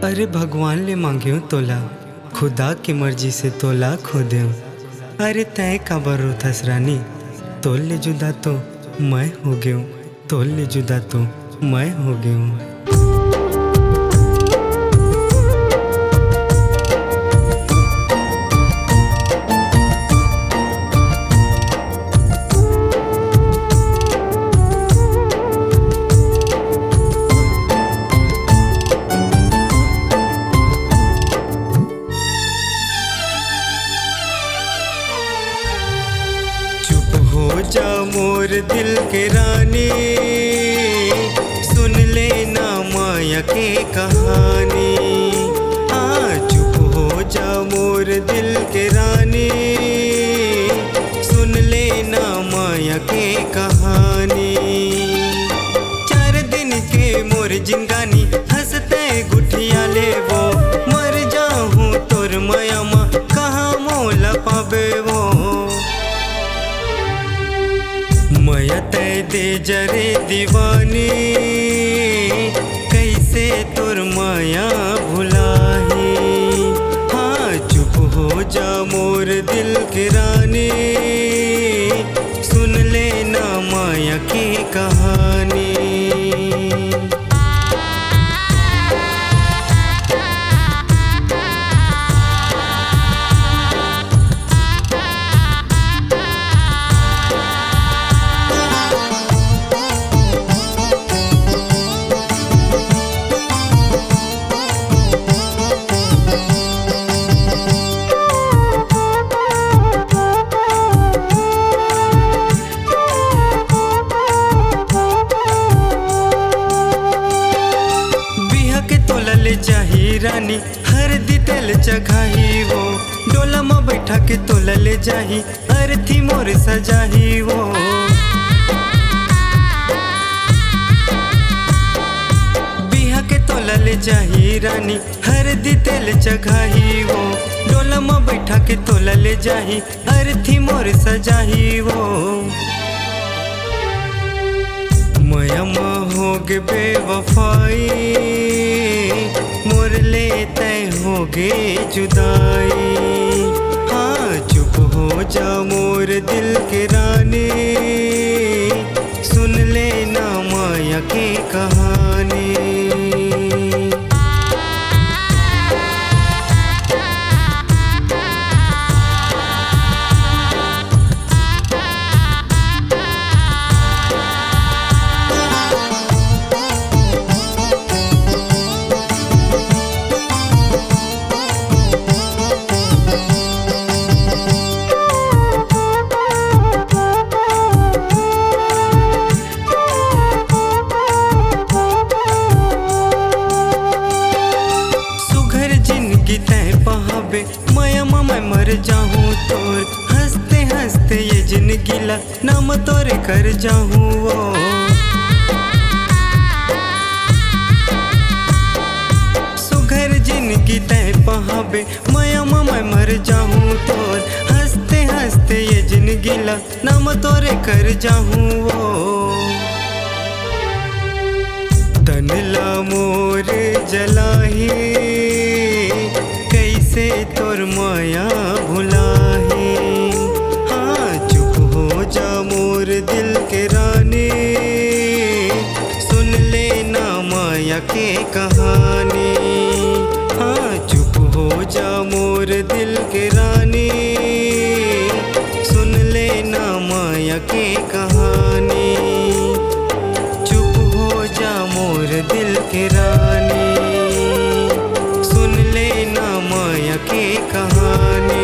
अरे भगवान ले मांग्यो तोला, खुदा की मर्जी से तोला खो देव। अरे तय काबर रोथस रानी, तोल ले जुदा तो मैं हो गयो, तोल ले जुदा तो मैं हो गयो। हो जा मोर दिल के रानी, सुन लेना माया के कहानी। हाँ चुप हो जा मोर दिल के रानी, सुन लेना माया के कहानी। 4 दिन के मोर जिंगानी, हंसते गुठिया ले वो, मर जाऊँ तोर माया माँ कहाँ मोला पाबे वो। माया तय दे जरे दीवानी, कैसे तोर माया भुलाही। हाँ चुप हो जा मोर दिल के रानी, सुन लेना माया की कहानी। चाही रानी हरदी तेल चखाही वो, डोला में बैठा के तोला ले जाही, अर्थी मोर सजाही वो। बिहा के तोला ले जाही रानी हरदी तेल चखाही वो, डोला में बैठा के तोला ले जाही, अर्थी मोर सजाही वो। माया माँ होगे बेवफाई, मोर ले तय होगे जुदाई। हाँ चुप हो जा मोर दिल के रानी, सुन लेना माया की कहानी। माया माँ मैं मर जाऊँ तोर, हंसते हंसते ये जिंदगी ला नाम तोरे कर जाऊँ वो। सुघर जिंदगी तय पहाबे, माया माँ मैं मर जाऊँ तोर, हंसते हंसते ये जिंदगी ला नाम तोरे कर जाऊँ वो। तन ला मोर जलाही, कैसे तोर माया भुलाही। हाँ चुप हो जा मोर दिल के रानी, सुन लेना माया के कहानी। हाँ चुप हो जा मोर दिल के रानी, सुन लेना माया के कहानी। चुप हो जा मोर दिल के रानी, सुन लेना माया की कहानी।